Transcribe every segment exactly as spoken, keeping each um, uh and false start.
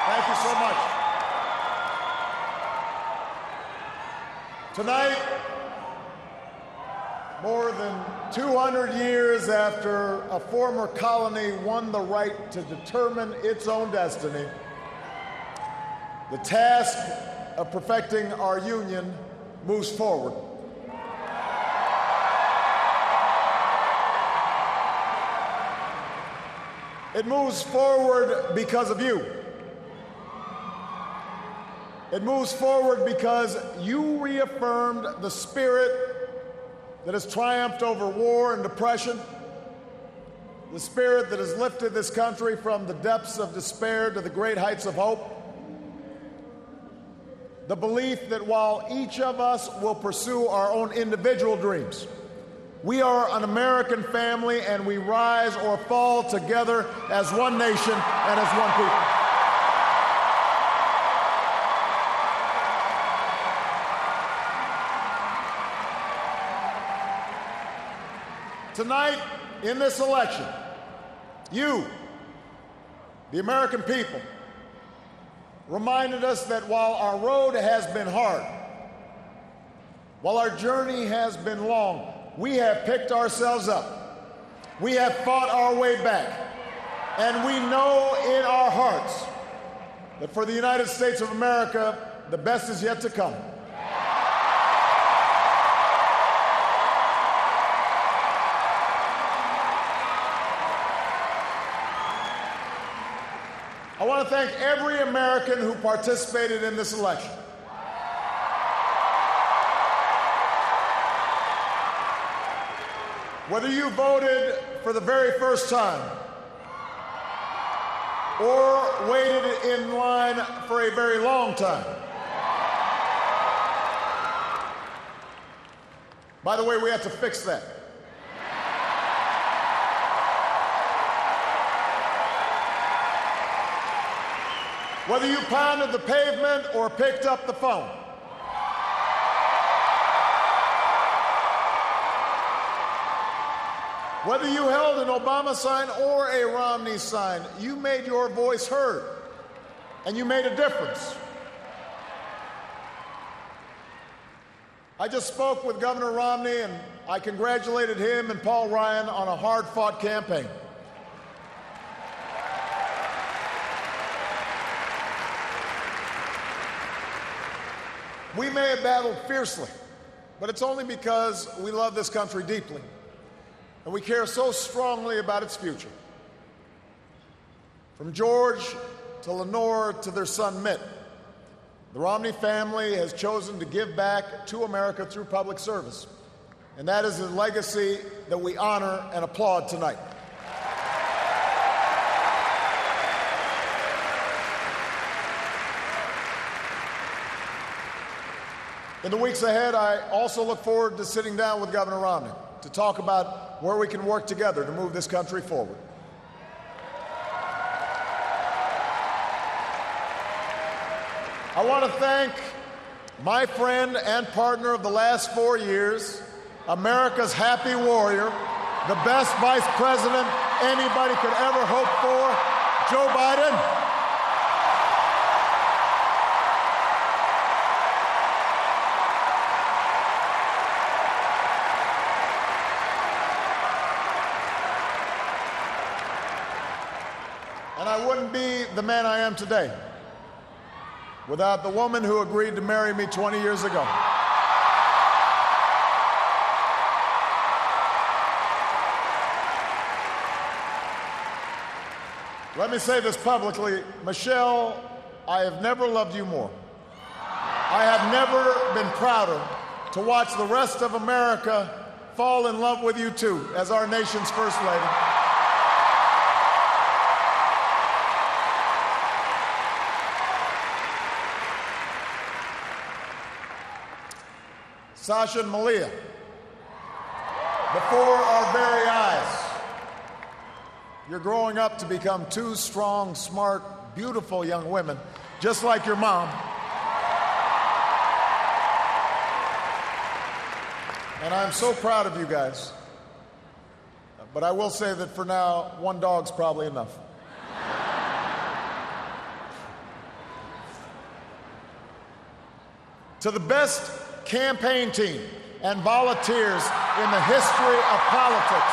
Thank you so much. Tonight, more than two hundred years after a former colony won the right to determine its own destiny, the task of perfecting our union moves forward. It moves forward because of you. It moves forward because you reaffirmed the spirit that has triumphed over war and depression, the spirit that has lifted this country from the depths of despair to the great heights of hope, the belief that while each of us will pursue our own individual dreams, we are an American family and we rise or fall together as one nation and as one people. Tonight, in this election, you, the American people, reminded us that while our road has been hard, while our journey has been long, we have picked ourselves up. We have fought our way back. And we know in our hearts that for the United States of America, the best is yet to come. I want to thank every American who participated in this election. Whether you voted for the very first time or waited in line for a very long time. By the way, we have to fix that. Whether you pounded the pavement or picked up the phone. Whether you held an Obama sign or a Romney sign, you made your voice heard, and you made a difference. I just spoke with Governor Romney, and I congratulated him and Paul Ryan on a hard-fought campaign. We may have battled fiercely, but it's only because we love this country deeply. And we care so strongly about its future. From George to Lenore to their son Mitt, the Romney family has chosen to give back to America through public service. And that is a legacy that we honor and applaud tonight. In the weeks ahead, I also look forward to sitting down with Governor Romney to talk about where we can work together to move this country forward. I want to thank my friend and partner of the last four years, America's happy warrior, the best vice president anybody could ever hope for, Joe Biden. And I wouldn't be the man I am today without the woman who agreed to marry me twenty years ago. Let me say this publicly, Michelle, I have never loved you more. I have never been prouder to watch the rest of America fall in love with you too, as our nation's First Lady. Sasha and Malia, before our very eyes, you're growing up to become two strong, smart, beautiful young women, just like your mom. And I'm so proud of you guys. But I will say that for now, one dog's probably enough. to the best campaign team and volunteers in the history of politics.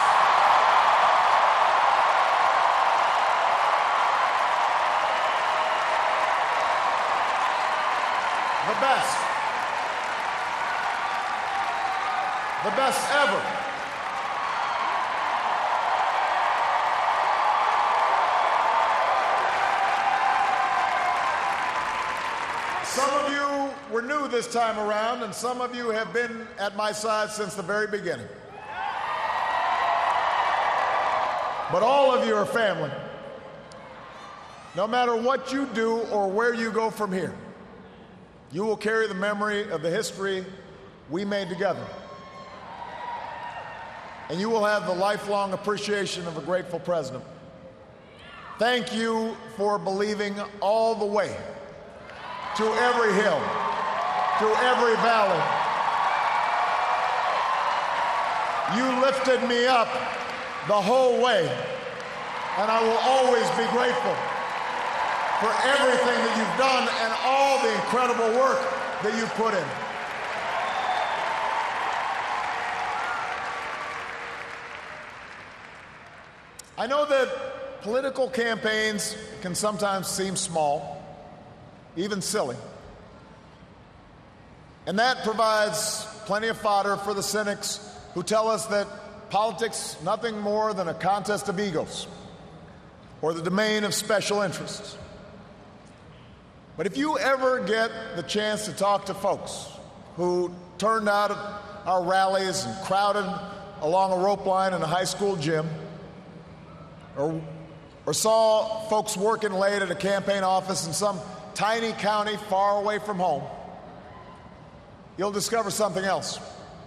The best. The best ever. Some of you were new this time around, and some of you have been at my side since the very beginning. But all of you are family. No matter what you do or where you go from here, you will carry the memory of the history we made together. And you will have the lifelong appreciation of a grateful president. Thank you for believing all the way to every hill, to every valley. You lifted me up the whole way, and I will always be grateful for everything that you've done and all the incredible work that you've put in. I know that political campaigns can sometimes seem small, even silly. And that provides plenty of fodder for the cynics who tell us that politics is nothing more than a contest of egos or the domain of special interests. But if you ever get the chance to talk to folks who turned out at our rallies and crowded along a rope line in a high school gym, or, or saw folks working late at a campaign office in some tiny county far away from home, you'll discover something else.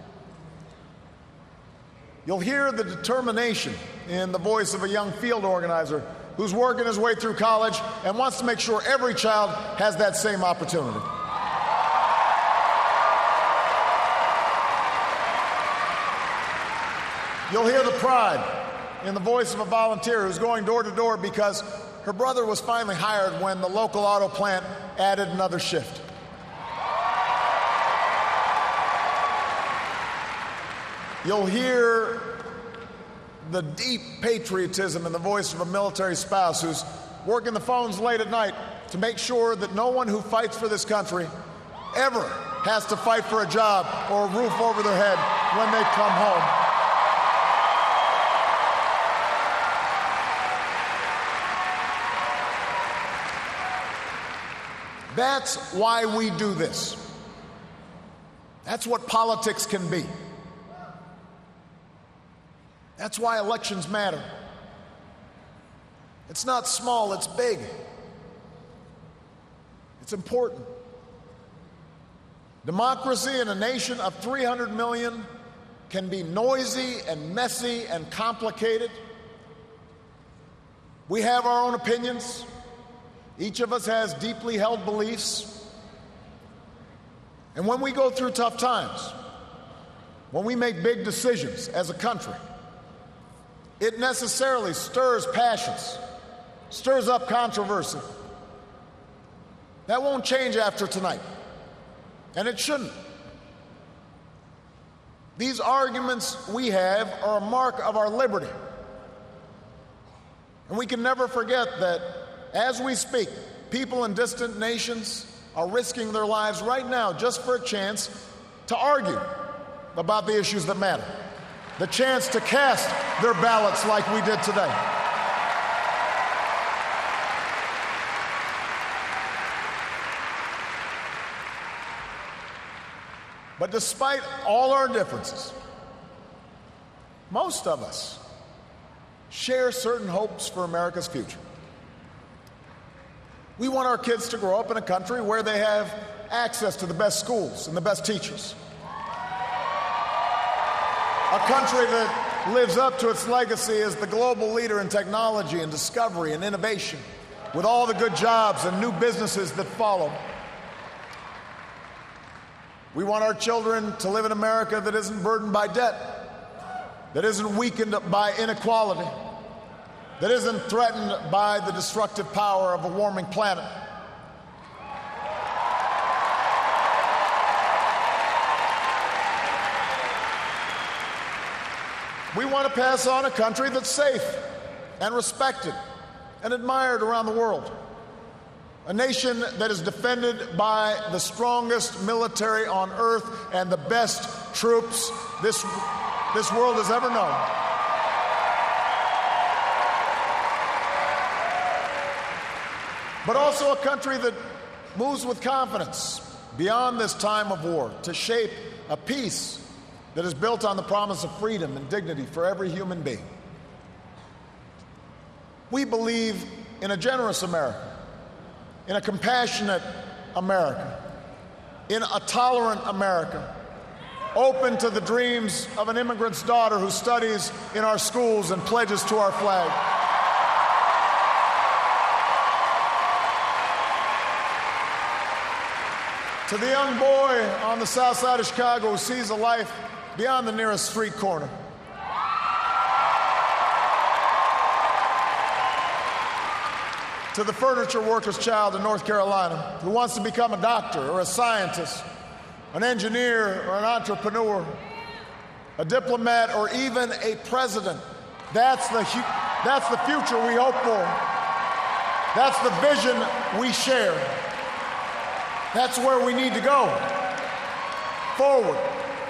You'll hear the determination in the voice of a young field organizer who's working his way through college and wants to make sure every child has that same opportunity. You'll hear the pride in the voice of a volunteer who's going door to door because her brother was finally hired when the local auto plant added another shift. You'll hear the deep patriotism in the voice of a military spouse who's working the phones late at night to make sure that no one who fights for this country ever has to fight for a job or a roof over their head when they come home. That's why we do this. That's what politics can be. That's why elections matter. It's not small, it's big. It's important. Democracy in a nation of three hundred million can be noisy and messy and complicated. We have our own opinions. Each of us has deeply held beliefs. And when we go through tough times, when we make big decisions as a country, it necessarily stirs passions, stirs up controversy. That won't change after tonight, and it shouldn't. These arguments we have are a mark of our liberty. And we can never forget that as we speak, people in distant nations are risking their lives right now just for a chance to argue about the issues that matter, the chance to cast their ballots like we did today. But despite all our differences, most of us share certain hopes for America's future. We want our kids to grow up in a country where they have access to the best schools and the best teachers. A country that lives up to its legacy as the global leader in technology and discovery and innovation, with all the good jobs and new businesses that follow. We want our children to live in America that isn't burdened by debt, that isn't weakened by inequality, that isn't threatened by the destructive power of a warming planet. We want to pass on a country that's safe and respected and admired around the world. A nation that is defended by the strongest military on earth and the best troops this, this world has ever known. But also a country that moves with confidence beyond this time of war to shape a peace that is built on the promise of freedom and dignity for every human being. We believe in a generous America, in a compassionate America, in a tolerant America, open to the dreams of an immigrant's daughter who studies in our schools and pledges to our flag. To the young boy on the south side of Chicago who sees a life beyond the nearest street corner. To the furniture worker's child in North Carolina who wants to become a doctor or a scientist, an engineer or an entrepreneur, a diplomat or even a president. That's the, that's the future we hope for. That's the vision we share. That's where we need to go. Forward.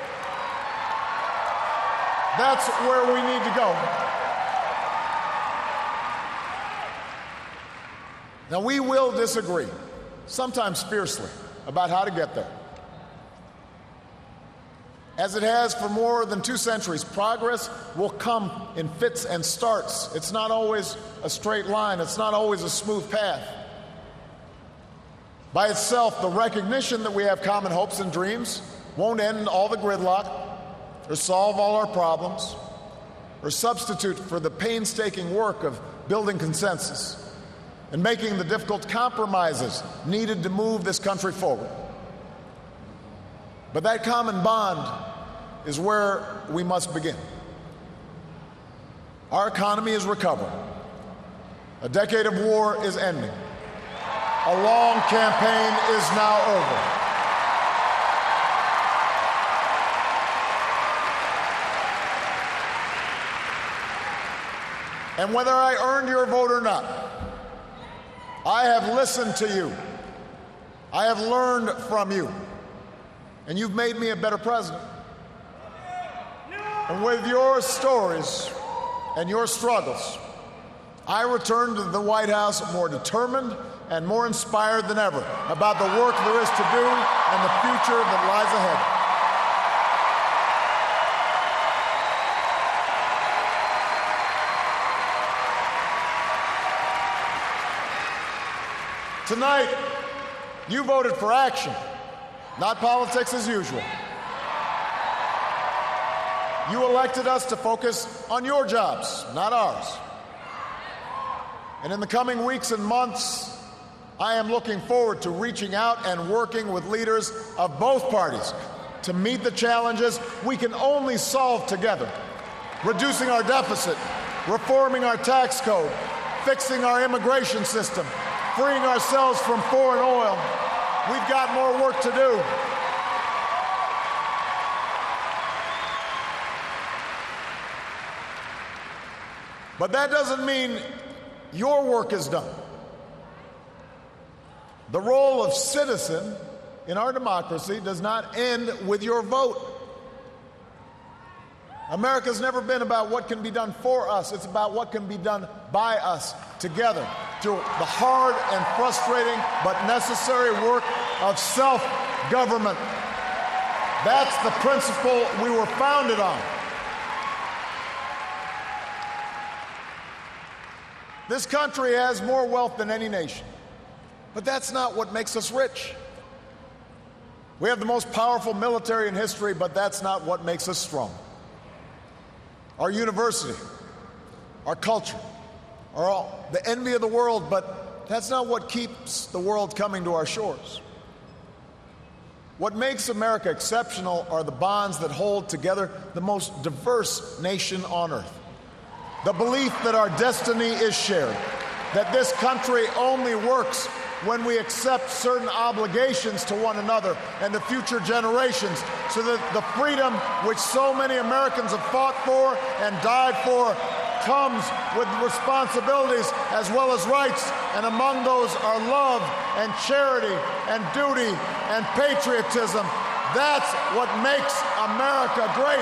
That's where we need to go. Now, we will disagree, sometimes fiercely, about how to get there. As it has for more than two centuries, progress will come in fits and starts. It's not always a straight line. It's not always a smooth path. By itself, the recognition that we have common hopes and dreams won't end all the gridlock or solve all our problems or substitute for the painstaking work of building consensus and making the difficult compromises needed to move this country forward. But that common bond is where we must begin. Our economy is recovering. A decade of war is ending. A long campaign is now over. And whether I earned your vote or not, I have listened to you. I have learned from you. And you've made me a better president. And with your stories and your struggles, I return to the White House more determined and more inspired than ever about the work there is to do and the future that lies ahead. Tonight, you voted for action, not politics as usual. You elected us to focus on your jobs, not ours. And in the coming weeks and months, I am looking forward to reaching out and working with leaders of both parties to meet the challenges we can only solve together, reducing our deficit, reforming our tax code, fixing our immigration system, freeing ourselves from foreign oil. We've got more work to do. But that doesn't mean your work is done. The role of citizen in our democracy does not end with your vote. America's never been about what can be done for us. It's about what can be done by us together through the hard and frustrating but necessary work of self-government. That's the principle we were founded on. This country has more wealth than any nation, but that's not what makes us rich. We have the most powerful military in history, but that's not what makes us strong. Our university, our culture, are all the envy of the world, but that's not what keeps the world coming to our shores. What makes America exceptional are the bonds that hold together the most diverse nation on earth. The belief that our destiny is shared, that this country only works when we accept certain obligations to one another and the future generations, so that the freedom which so many Americans have fought for and died for comes with responsibilities as well as rights, and among those are love and charity and duty and patriotism. That's what makes America great.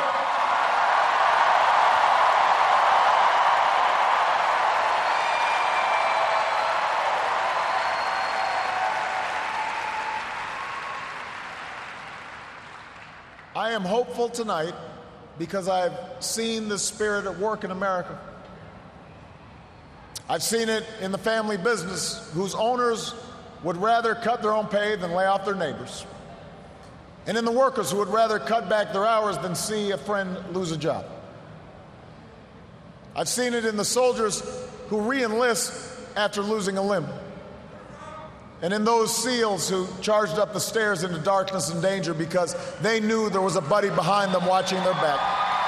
I am hopeful tonight because I've seen the spirit at work in America. I've seen it in the family business whose owners would rather cut their own pay than lay off their neighbors, and in the workers who would rather cut back their hours than see a friend lose a job. I've seen it in the soldiers who re-enlist after losing a limb, and in those SEALs who charged up the stairs into darkness and danger because they knew there was a buddy behind them watching their back.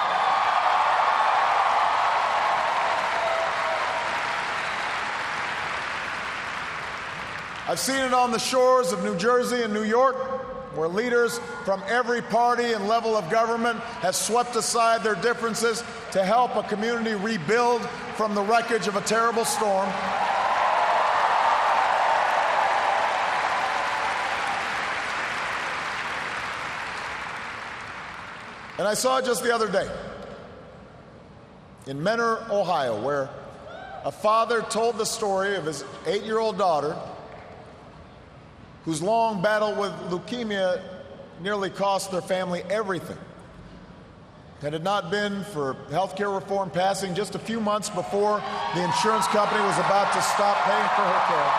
I've seen it on the shores of New Jersey and New York, where leaders from every party and level of government have swept aside their differences to help a community rebuild from the wreckage of a terrible storm. And I saw it just the other day in Mentor, Ohio, where a father told the story of his eight-year-old daughter whose long battle with leukemia nearly cost their family everything. Had it not been for health care reform passing just a few months before the insurance company was about to stop paying for her care,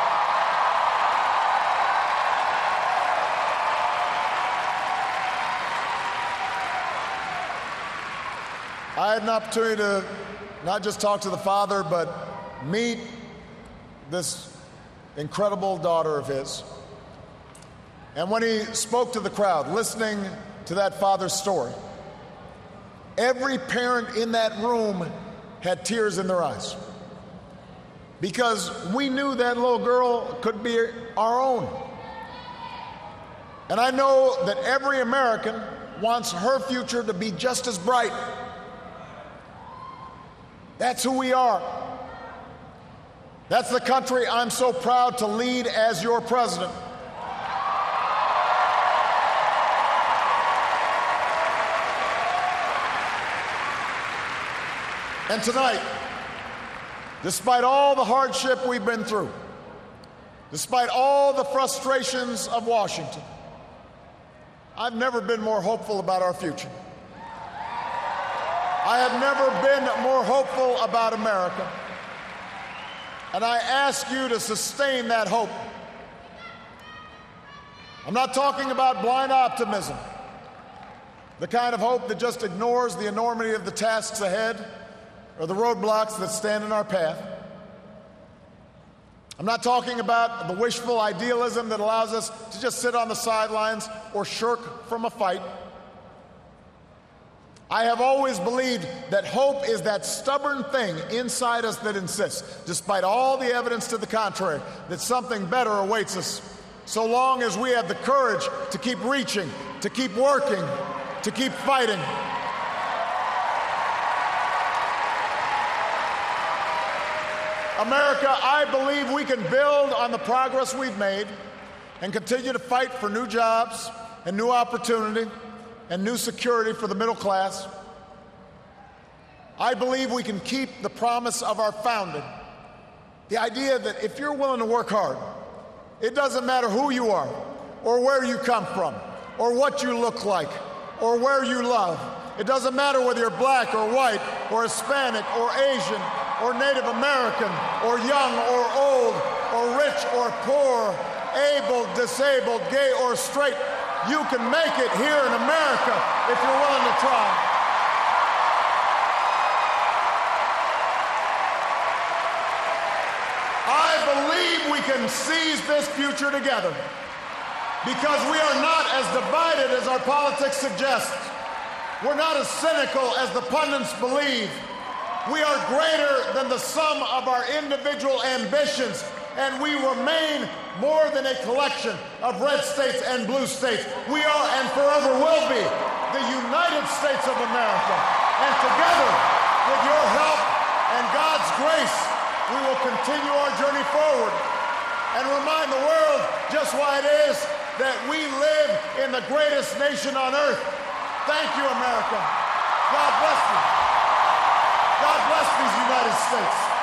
I had an opportunity to not just talk to the father, but meet this incredible daughter of his. And when he spoke to the crowd, listening to that father's story, every parent in that room had tears in their eyes, because we knew that little girl could be our own. And I know that every American wants her future to be just as bright. That's who we are. That's the country I'm so proud to lead as your president. And tonight, despite all the hardship we've been through, despite all the frustrations of Washington, I've never been more hopeful about our future. I have never been more hopeful about America. And I ask you to sustain that hope. I'm not talking about blind optimism, the kind of hope that just ignores the enormity of the tasks ahead or the roadblocks that stand in our path. I'm not talking about the wishful idealism that allows us to just sit on the sidelines or shirk from a fight. I have always believed that hope is that stubborn thing inside us that insists, despite all the evidence to the contrary, that something better awaits us, so long as we have the courage to keep reaching, to keep working, to keep fighting. America, I believe we can build on the progress we've made and continue to fight for new jobs and new opportunity and new security for the middle class. I believe we can keep the promise of our founding, the idea that if you're willing to work hard, it doesn't matter who you are or where you come from or what you look like or where you love. It doesn't matter whether you're black or white or Hispanic or Asian or Native American or young or old or rich or poor, able, disabled, gay or straight. You can make it here in America if you're willing to try. I believe we can seize this future together because we are not as divided as our politics suggests. We're not as cynical as the pundits believe. We are greater than the sum of our individual ambitions, and we remain more than a collection of red states and blue states. We are and forever will be the United States of America. And together, with your help and God's grace, we will continue our journey forward and remind the world just why it is that we live in the greatest nation on earth. Thank you, America. God bless you. God bless these United States.